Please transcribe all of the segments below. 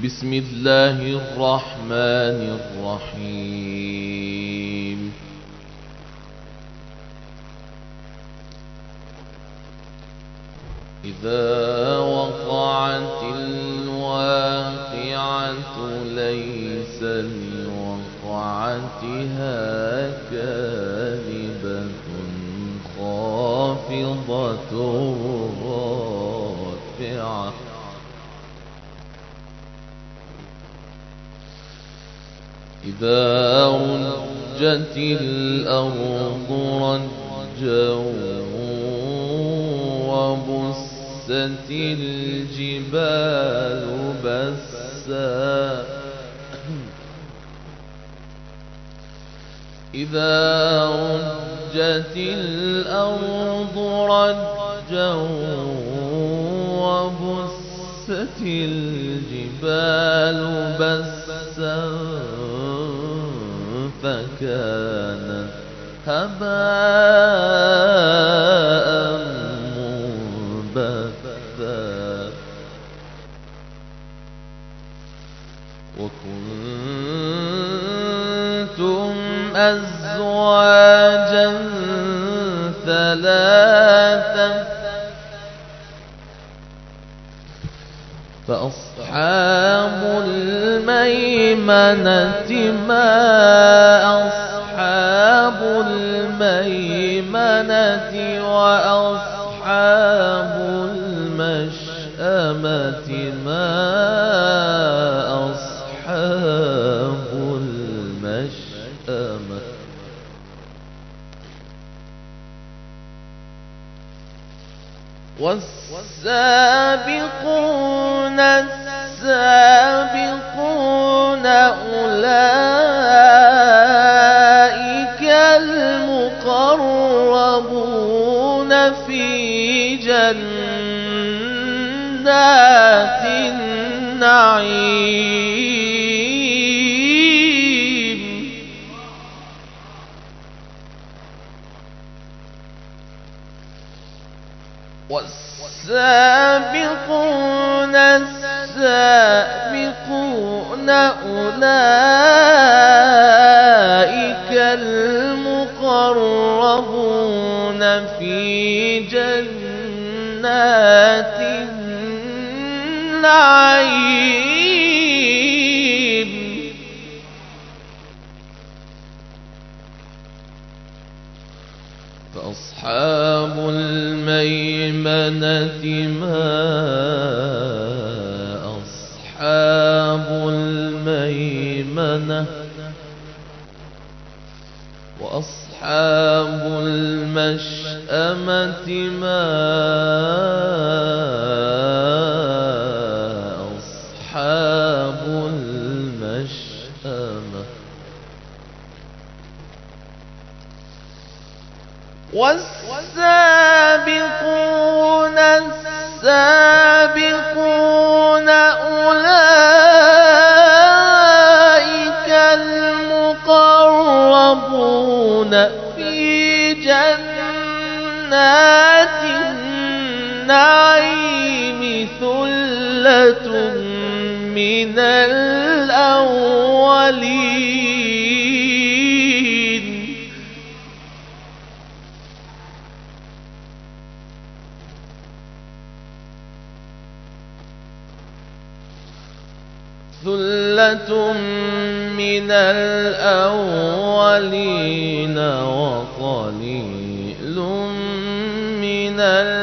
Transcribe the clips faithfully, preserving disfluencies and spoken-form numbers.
بسم الله الرحمن الرحيم. إذا وقعت الواقعة ليس لوقعتها كاذبة خافضة رافعة إذا رجت الأرض رجا وبست الجبال بسا إذا رجت الأرض رجا وبست الجبال بسا فكانت هباء منبثا وكنتم أزواجا ثلاثا فأصحاب الميمنة ما أصحاب الميمنة وأصحاب المشأمة ما أصحاب المشأمة والسابقون السابقون أولئك المقربون في جنات النعيم والسابقون السابقون أولئك المقربون في جنات النعيم فأصحاب الميمنة ما أصحاب الميمنة وأصحاب المشأمة ما أصحاب المشأمة والسابقون السابقون أولئك المقربون في جنات النعيم ثلة من الأولين ثلة من الأولين وقليل من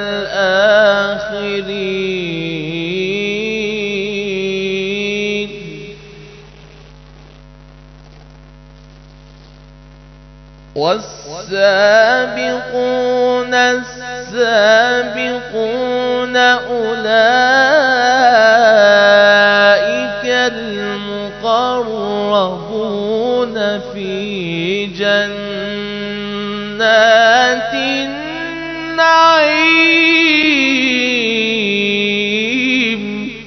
الآخرين والسابقون السابقون أولئك المقربون في جنات النعيم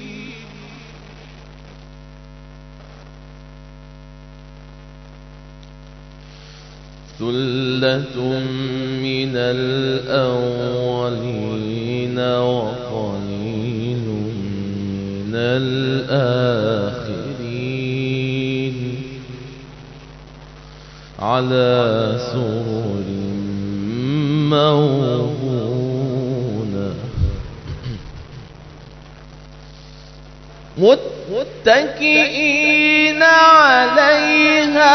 ثلة من الأولين وقليل من الآخرين. الآخرين على سرر موضونة متكئين عليها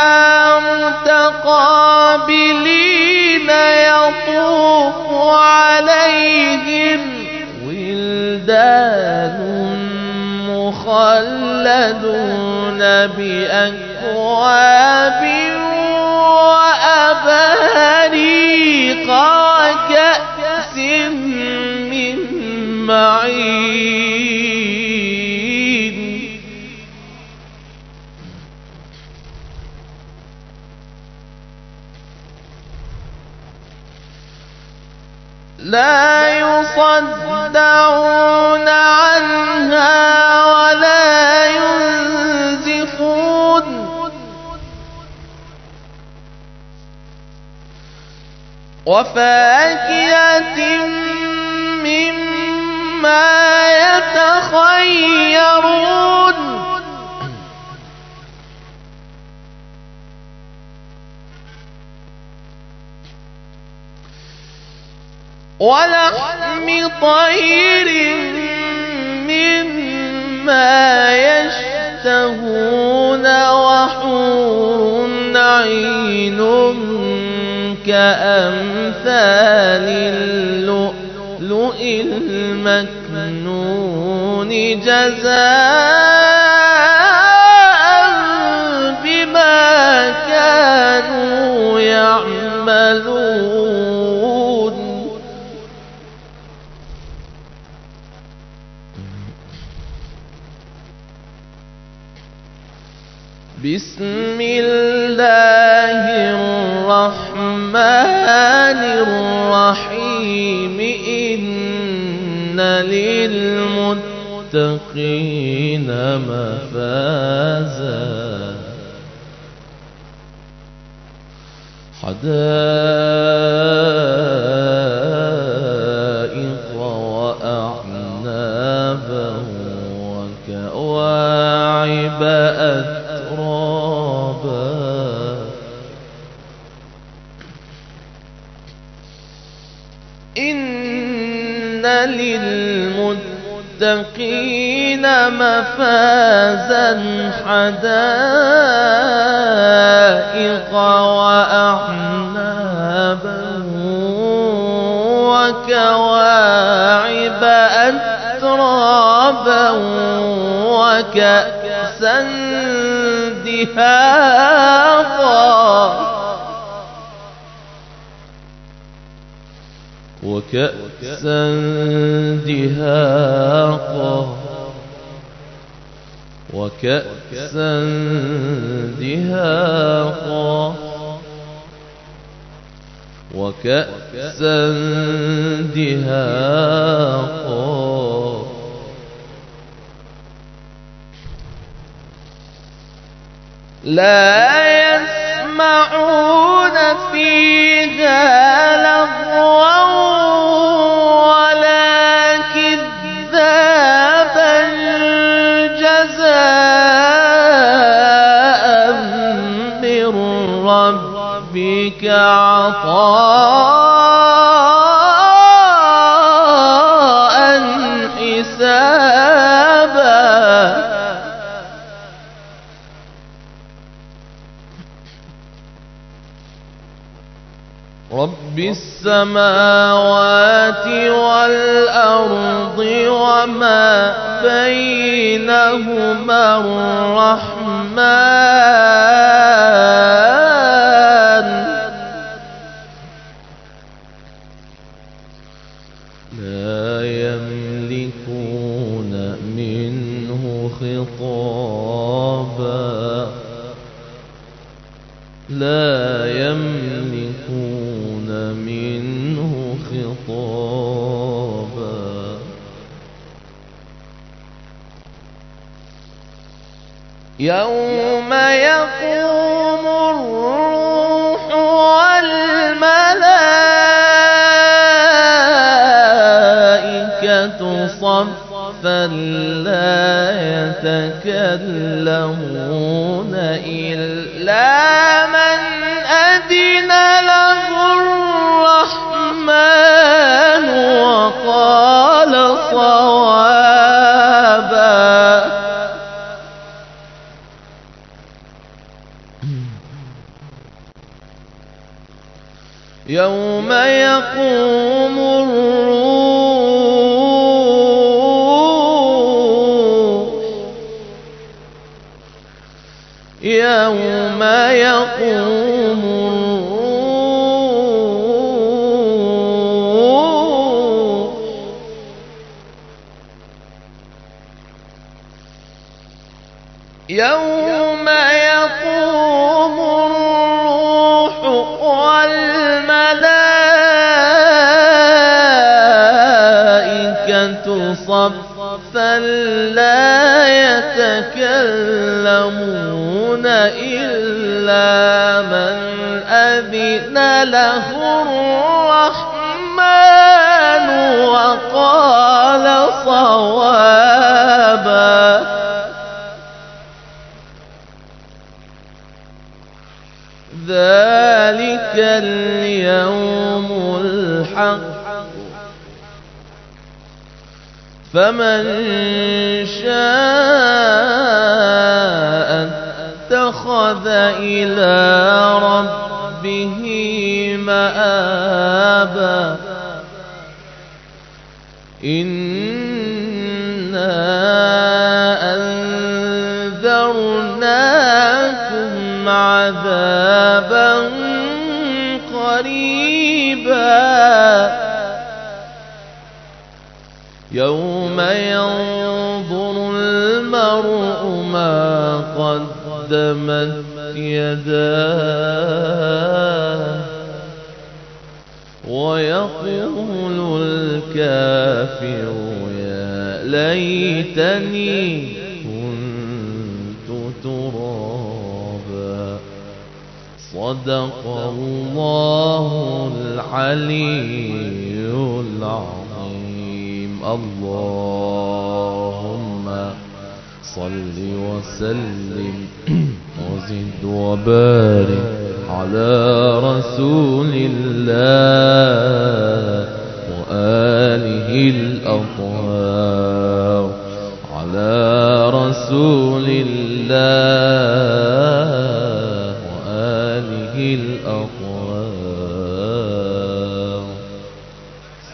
متقابلين يطوف عليهم ولدان مخلدون بأكواب وأباريق وكأس من معين لا يصدعون عنها ولا ينزفون وفاكهة مما يتخيرون ولحم طير مما يشتهون وحور عين كأمثال اللؤلؤ المكنون جزاء بما كانوا يعملون بسم الله الرحمن الرحيم إن للمتقين مفازا حدائق وأعنابا وكواعب أترابا إن للمتقين مفازا حدائق وأعنابا وكواعب أترابا وكأسا دهاقا وكأسا دهاقا وكأسا دهاقا وكأسا دهاقا لا يسمعون فيها لغوا ولا كذابا جزاء من ربك عطاء حسابا رب السماوات والأرض وما بينهما الرحمن لا يملكون منه خطابا لا يملكون منه خطابا يوم يقوم الروح والملائكة صفا لا يتكلمون إلا من أذن له الرحمن وقال صوابا. يوم يقوم الروح يوم يقوم الروح يوم يقوم الروح والملائكة صفا لا يتكلمون إلا من أذن له الرحمن وقال صوابا. ذلك اليوم الحق فمن شاء اتخذ إلى ربه مآبا. إنا أنذرناكم عذابا قريبا يوم ينظر المرء ما قدمت يداه ويقول الكافر يا ليتني كنت ترابا. صدق الله العلي العظيم. اللهم صل وسلم وزد وبارك على رسول الله وآله الأطهار.